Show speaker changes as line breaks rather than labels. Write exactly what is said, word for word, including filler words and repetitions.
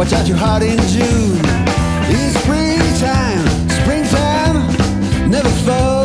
watch out your heart in June. In springtime, springtime never falls.